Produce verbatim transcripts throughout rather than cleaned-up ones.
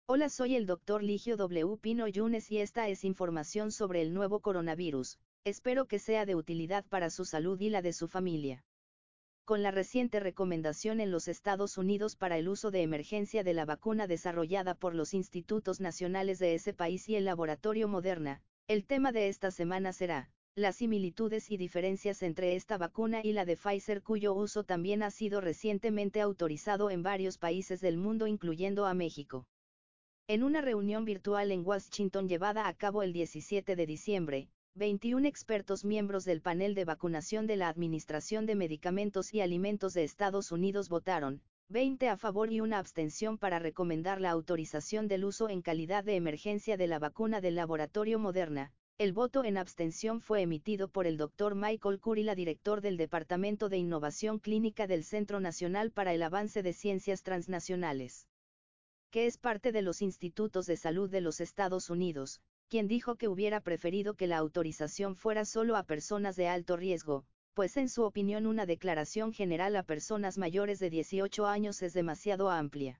Hola, soy el doctor Ligio W. Pino Yunes y esta es información sobre el nuevo coronavirus. Espero que sea de utilidad para su salud y la de su familia. Con la reciente recomendación en los Estados Unidos para el uso de emergencia de la vacuna desarrollada por los institutos nacionales de ese país y el laboratorio Moderna, el tema de esta semana será las similitudes y diferencias entre esta vacuna y la de Pfizer, cuyo uso también ha sido recientemente autorizado en varios países del mundo, incluyendo a México. En una reunión virtual en Washington llevada a cabo el diecisiete de diciembre, veintiún expertos miembros del panel de vacunación de la Administración de Medicamentos y Alimentos de Estados Unidos votaron, veinte a favor y una abstención, para recomendar la autorización del uso en calidad de emergencia de la vacuna del laboratorio Moderna. El voto en abstención fue emitido por el doctor Michael Kurila, director del Departamento de Innovación Clínica del Centro Nacional para el Avance de Ciencias Transnacionales, que es parte de los Institutos de Salud de los Estados Unidos, quien dijo que hubiera preferido que la autorización fuera solo a personas de alto riesgo, pues en su opinión una declaración general a personas mayores de dieciocho años es demasiado amplia.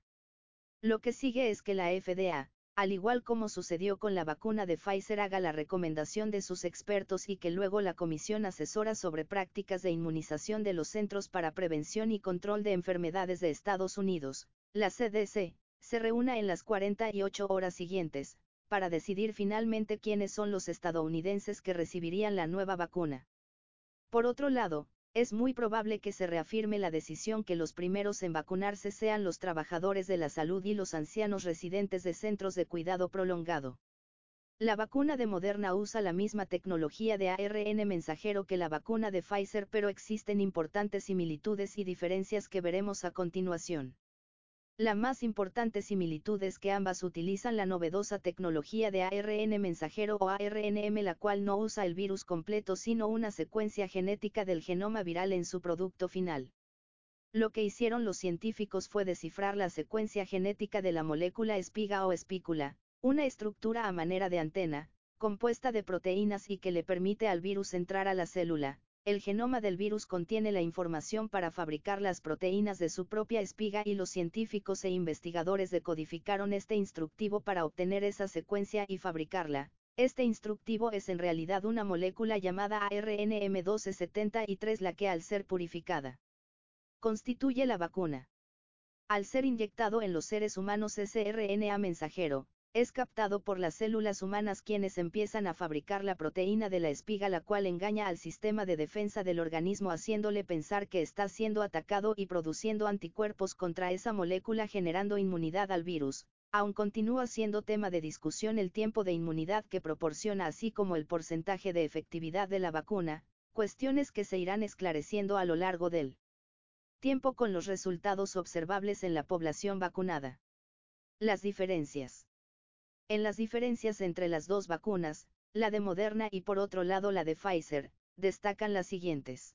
Lo que sigue es que la F D A, al igual como sucedió con la vacuna de Pfizer, haga la recomendación de sus expertos y que luego la Comisión Asesora sobre Prácticas de Inmunización de los Centros para Prevención y Control de Enfermedades de Estados Unidos, la C D C, se reúna en las cuarenta y ocho horas siguientes, para decidir finalmente quiénes son los estadounidenses que recibirían la nueva vacuna. Por otro lado, es muy probable que se reafirme la decisión que los primeros en vacunarse sean los trabajadores de la salud y los ancianos residentes de centros de cuidado prolongado. La vacuna de Moderna usa la misma tecnología de A R N mensajero que la vacuna de Pfizer, pero existen importantes similitudes y diferencias que veremos a continuación. La más importante similitud es que ambas utilizan la novedosa tecnología de A R N mensajero o A R N M, la cual no usa el virus completo sino una secuencia genética del genoma viral en su producto final. Lo que hicieron los científicos fue descifrar la secuencia genética de la molécula espiga o espícula, una estructura a manera de antena, compuesta de proteínas y que le permite al virus entrar a la célula. El genoma del virus contiene la información para fabricar las proteínas de su propia espiga y los científicos e investigadores decodificaron este instructivo para obtener esa secuencia y fabricarla. Este instructivo es en realidad una molécula llamada A R N M doce setenta y tres, la que, al ser purificada, constituye la vacuna. Al ser inyectado en los seres humanos, ese R N A mensajero es captado por las células humanas, quienes empiezan a fabricar la proteína de la espiga, la cual engaña al sistema de defensa del organismo haciéndole pensar que está siendo atacado y produciendo anticuerpos contra esa molécula, generando inmunidad al virus. Aún continúa siendo tema de discusión el tiempo de inmunidad que proporciona, así como el porcentaje de efectividad de la vacuna, cuestiones que se irán esclareciendo a lo largo del tiempo con los resultados observables en la población vacunada. Las diferencias. En las diferencias entre las dos vacunas, la de Moderna y por otro lado la de Pfizer, destacan las siguientes.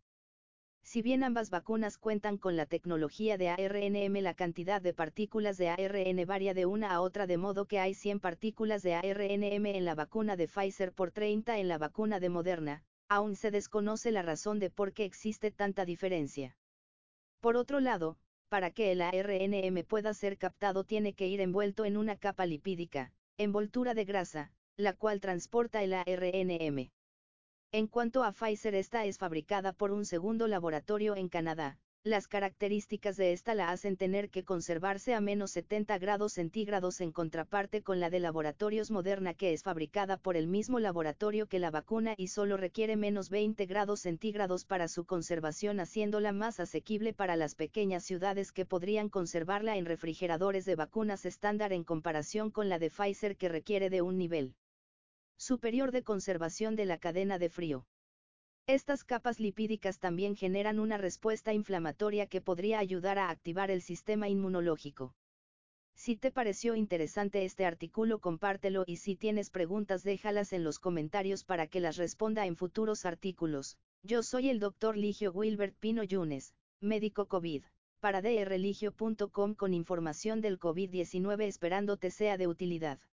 Si bien ambas vacunas cuentan con la tecnología de A R N M, la cantidad de partículas de A R N varía de una a otra, de modo que hay cien partículas de A R N M en la vacuna de Pfizer por treinta en la vacuna de Moderna. Aún se desconoce la razón de por qué existe tanta diferencia. Por otro lado, para que el A R N M pueda ser captado tiene que ir envuelto en una capa lipídica, envoltura de grasa, la cual transporta el A R N M. En cuanto a Pfizer, esta es fabricada por un segundo laboratorio en Canadá. Las características de esta la hacen tener que conservarse a menos setenta grados centígrados, en contraparte con la de Laboratorios Moderna, que es fabricada por el mismo laboratorio que la vacuna y solo requiere menos veinte grados centígrados para su conservación, haciéndola más asequible para las pequeñas ciudades que podrían conservarla en refrigeradores de vacunas estándar, en comparación con la de Pfizer, que requiere de un nivel superior de conservación de la cadena de frío. Estas capas lipídicas también generan una respuesta inflamatoria que podría ayudar a activar el sistema inmunológico. Si te pareció interesante este artículo, compártelo, y si tienes preguntas déjalas en los comentarios para que las responda en futuros artículos. Yo soy el doctor Ligio Wilbert Pino Yunes, médico COVID, para d r ligio punto com, con información del COVID diecinueve, esperando te sea de utilidad.